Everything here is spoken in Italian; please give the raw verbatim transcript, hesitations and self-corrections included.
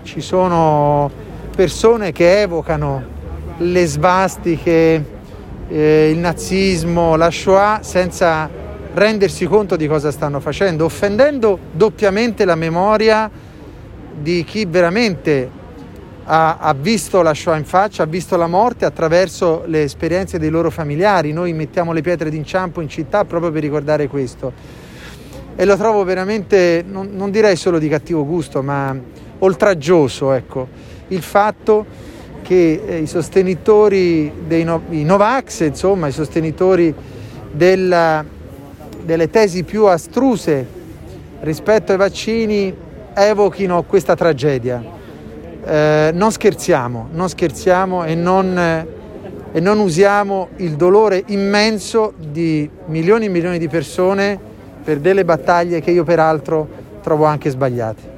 ci sono persone che evocano le svastiche, eh, il nazismo, la Shoah senza rendersi conto di cosa stanno facendo, offendendo doppiamente la memoria di chi veramente ha, ha visto la Shoah in faccia, ha visto la morte attraverso le esperienze dei loro familiari. Noi mettiamo le pietre d'inciampo in città proprio per ricordare questo, e lo trovo veramente, non, non direi solo di cattivo gusto, ma oltraggioso, ecco, il fatto che eh, i sostenitori dei no, i Novax, insomma, i sostenitori della, delle tesi più astruse rispetto ai vaccini evochino questa tragedia. Eh, non scherziamo, non scherziamo e non, eh, e non usiamo il dolore immenso di milioni e milioni di persone per delle battaglie che io peraltro trovo anche sbagliate.